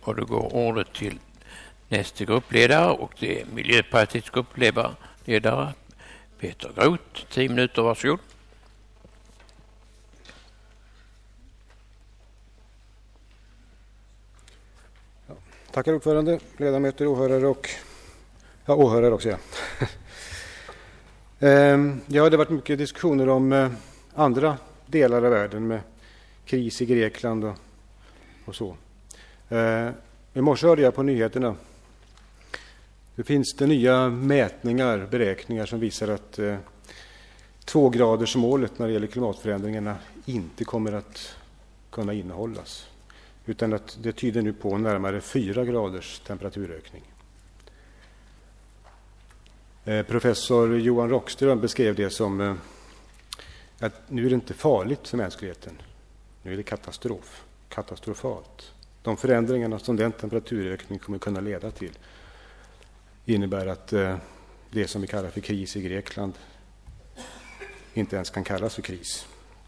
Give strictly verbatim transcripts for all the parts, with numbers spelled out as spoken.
Och då går ordet till nästa gruppledare, och det är Miljöpartiets gruppledare Peter Groth. Tio minuter, varsågod. Ja, tackar ordförande, ledamöter, åhörare och ja, åhörare också. Ja. ehm, ja, det har varit mycket diskussioner om eh, andra delar av världen med kris i Grekland och, och så. Eh, I morse hörde jag på nyheterna. Det finns det nya mätningar, beräkningar som visar att eh, tvågradersmålet när det gäller klimatförändringarna inte kommer att kunna innehållas. Utan att det tyder nu på närmare fyra graders temperaturökning. Eh, professor Johan Rockström beskrev det som eh, att nu är det inte farligt för mänskligheten. Nu är det katastrof, katastrofalt. De förändringarna som den temperaturökning kommer kunna leda till innebär att eh, det som vi kallar för kris i Grekland inte ens kan kallas för kris.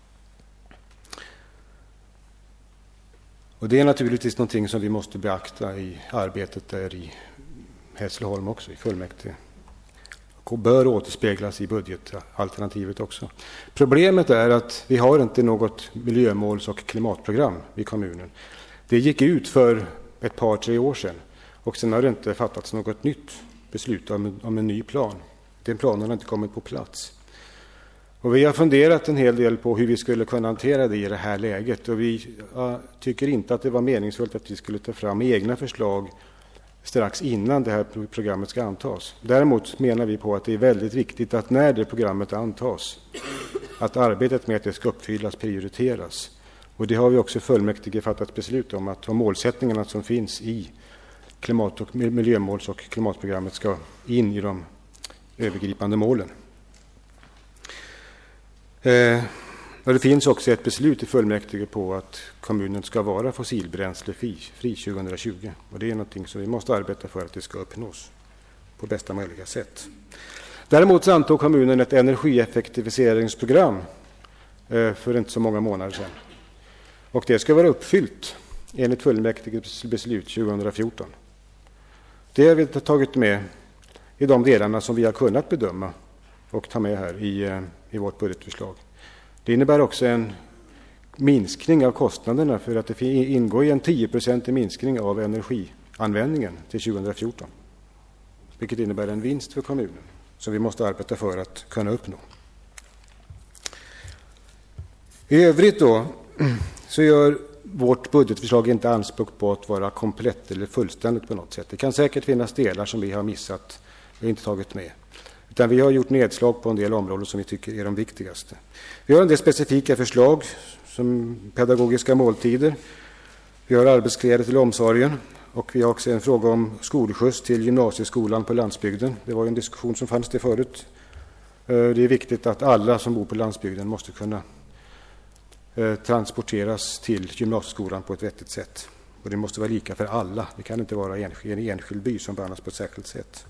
Och det är naturligtvis någonting som vi måste beakta i arbetet där i Hässleholm också, i fullmäktige. Och bör återspeglas i budgetalternativet också. Problemet är att vi har inte något miljömåls- och klimatprogram i kommunen. Det gick ut för ett par, tre år sedan. Och sen har det inte fattats något nytt beslut om, om en ny plan. Den planen har inte kommit på plats. Och vi har funderat en hel del på hur vi skulle kunna hantera det i det här läget. Och vi uh, tycker inte att det var meningsfullt att vi skulle ta fram egna förslag strax innan det här programmet ska antas. Däremot menar vi på att det är väldigt viktigt att när det programmet antas, att arbetet med att det ska uppfyllas prioriteras. Och det har vi också fullmäktige fattat beslut om, att de målsättningarna som finns i klimat- och miljömåls- och klimatprogrammet ska in i de övergripande målen. Eh, och det finns också ett beslut i fullmäktige på att kommunen ska vara fossilbränslefri fri tjugohundratjugo. Och det är någonting som vi måste arbeta för att det ska uppnås på bästa möjliga sätt. Däremot så antog kommunen ett energieffektiviseringsprogram eh, för inte så många månader sedan. Och det ska vara uppfyllt enligt fullmäktiges beslut tjugohundrafjorton. Det har vi tagit med i de delarna som vi har kunnat bedöma och ta med här i, i vårt budgetförslag. Det innebär också en minskning av kostnaderna för att det ingår i en tio procent minskning av energianvändningen till tjugohundrafjorton. Vilket innebär en vinst för kommunen som vi måste arbeta för att kunna uppnå. I övrigt då så gör vårt budgetförslag inte anspråk på att vara komplett eller fullständigt på något sätt. Det kan säkert finnas delar som vi har missat och inte tagit med. Utan vi har gjort nedslag på en del områden som vi tycker är de viktigaste. Vi har en del specifika förslag som pedagogiska måltider. Vi har arbetskläder till omsorgen. Och vi har också en fråga om skolskjuts till gymnasieskolan på landsbygden. Det var en diskussion som fanns det förut. Det är viktigt att alla som bor på landsbygden måste kunna transporteras till gymnasieskolan på ett vettigt sätt. Och det måste vara lika för alla. Det kan inte vara en enskild by som behandlas på ett särskilt sätt.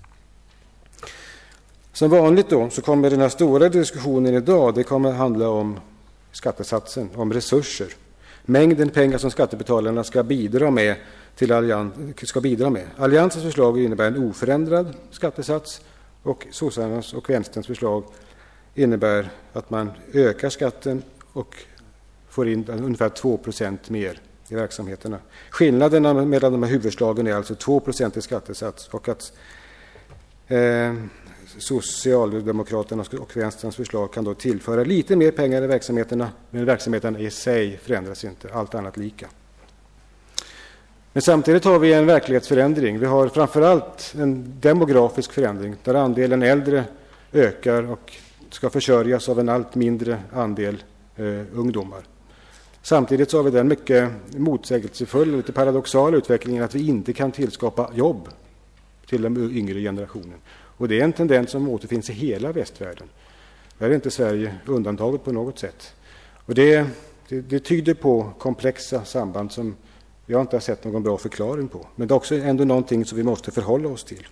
Som vanligt då så kommer den här stora diskussionen idag, det kommer att handla om skattesatsen, om resurser. Mängden pengar som skattebetalarna ska bidra med till allians, ska bidra med. Alliansens förslag innebär en oförändrad skattesats och sossarnas och vänsterns förslag innebär att man ökar skatten och får in ungefär två procent mer i verksamheterna. Skillnaderna mellan de här huvudslagen är alltså två procent i skattesats och att eh, Socialdemokraternas och vänsterns förslag kan då tillföra lite mer pengar i verksamheterna, men verksamheten i sig förändras inte, allt annat lika. Men samtidigt har vi en verklighetsförändring. Vi har framförallt en demografisk förändring där andelen äldre ökar och ska försörjas av en allt mindre andel eh, ungdomar. Samtidigt så har vi den mycket motsägelsefulla, lite paradoxala utvecklingen att vi inte kan tillskapa jobb till den yngre generationen. Och det är en tendens som återfinns i hela västvärlden. Där är inte Sverige undantaget på något sätt. Och det, det, det tyder på komplexa samband som jag inte har sett någon bra förklaring på. Men det är också ändå någonting som vi måste förhålla oss till.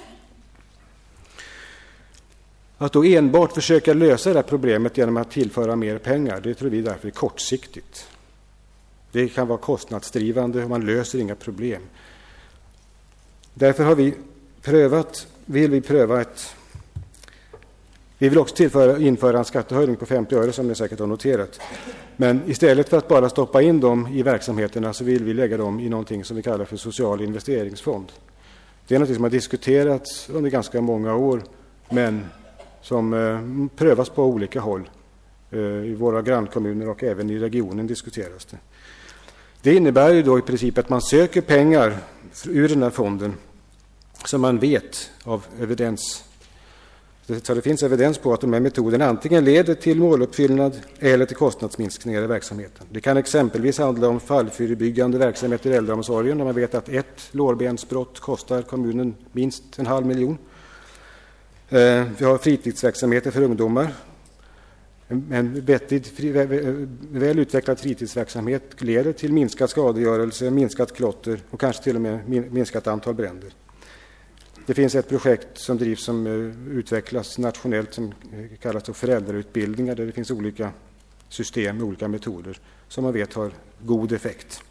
Att då enbart försöka lösa det här problemet genom att tillföra mer pengar, det tror vi därför är kortsiktigt. Det kan vara kostnadsdrivande och man löser inga problem. Därför har vi prövat, vill vi pröva ett... Vi vill också tillföra, införa en skattehöjning på femtio öre som ni säkert har noterat. Men istället för att bara stoppa in dem i verksamheterna så vill vi lägga dem i någonting som vi kallar för social investeringsfond. Det är något som har diskuterats under ganska många år men som eh, prövas på olika håll. Eh, I våra grannkommuner och även i regionen diskuteras det. Det innebär ju då i princip att man söker pengar ur den här fonden som man vet av evidens. Så det finns evidens på att de här metoderna antingen leder till måluppfyllnad eller till kostnadsminskningar i verksamheten. Det kan exempelvis handla om fallförebyggande verksamhet i äldreomsorgen där man vet att ett lårbensbrott kostar kommunen minst en halv miljon. Vi har fritidsverksamheter för ungdomar. En vettig, väl utvecklad fritidsverksamhet leder till minskad skadegörelse, minskat klotter och kanske till och med minskat antal bränder. Det finns ett projekt som drivs som utvecklas nationellt som kallas för föräldrautbildningar där det finns olika system med olika metoder som man vet har god effekt.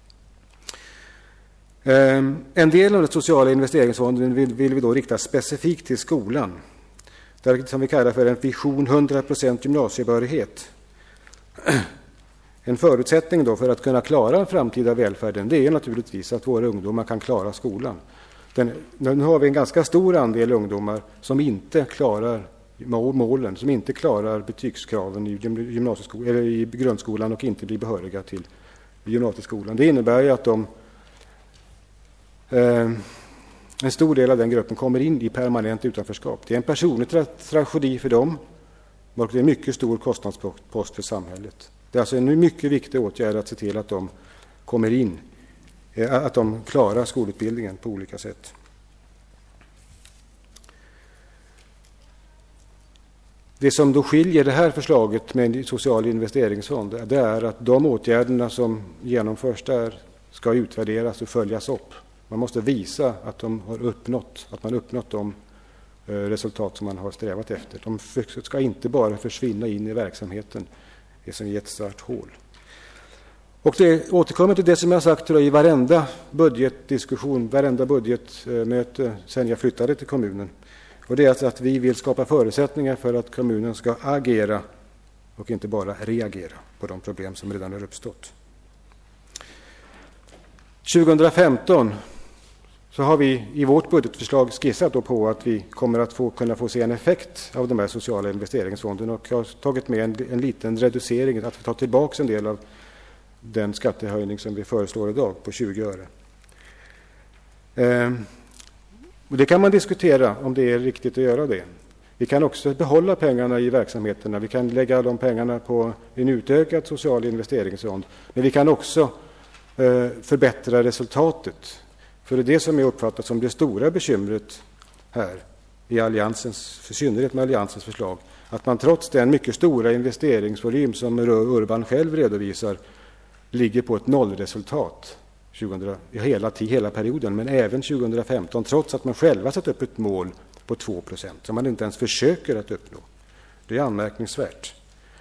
En del av den sociala investeringsfonden vill, vill vi då rikta specifikt till skolan. Där, som vi kallar för en vision hundra procent gymnasiebehörighet. En förutsättning då för att kunna klara den framtida välfärden det är naturligtvis att våra ungdomar kan klara skolan. Den, nu har vi en ganska stor andel ungdomar som inte klarar målen, som inte klarar betygskraven i, gymnasieskolan, eller i grundskolan och inte blir behöriga till gymnasieskolan. Det innebär ju att de, eh, en stor del av den gruppen kommer in i permanent utanförskap. Det är en personlig tra- tragedi för dem och det är en mycket stor kostnadspost för samhället. Det är alltså en mycket viktig åtgärd att se till att de kommer in, att de klarar skolutbildningen på olika sätt. Det som då skiljer det här förslaget med en social investeringsfond det är att de åtgärderna som genomförs där ska utvärderas och följas upp. Man måste visa att de har uppnått, att man uppnått de resultat som man har strävat efter. De ska inte bara försvinna in i verksamheten, det som är ett svart hål. Och det återkommer till det som jag sagt i varenda budgetdiskussion, varenda budgetmöte sedan jag flyttade till kommunen. Och det är alltså att vi vill skapa förutsättningar för att kommunen ska agera och inte bara reagera på de problem som redan har uppstått. tjugohundrafemton så har vi i vårt budgetförslag skissat då på att vi kommer att få, kunna få se en effekt av de här sociala investeringsfonderna och jag har tagit med en, en liten reducering, att vi tar tillbaka en del av den skattehöjning som vi föreslår idag på tjugo öre. Eh, och det kan man diskutera om det är riktigt att göra det. Vi kan också behålla pengarna i verksamheterna. Vi kan lägga de pengarna på en utökad social investeringsfond. Men vi kan också eh, förbättra resultatet. För det är det som är uppfattat som det stora bekymret här i alliansens, för synnerhet med alliansens förslag. Att man trots den mycket stora investeringsvolym som Urban själv redovisar ligger på ett nollresultat tjugohundra, hela, hela perioden, men även tjugohundrafemton, trots att man själva satt upp ett mål på två procent som man inte ens försöker att uppnå. Det är anmärkningsvärt.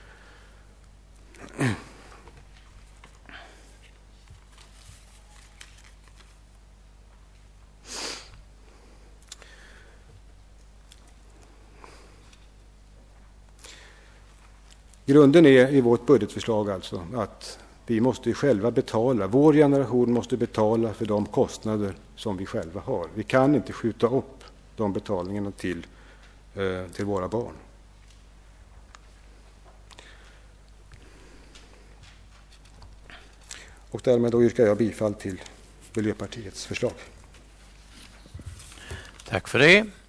Grunden är i vårt budgetförslag alltså att vi måste själva betala, vår generation måste betala för de kostnader som vi själva har. Vi kan inte skjuta upp de betalningarna till, eh, till våra barn. Och därmed då yrkar jag bifall till Miljöpartiets förslag. Tack för det.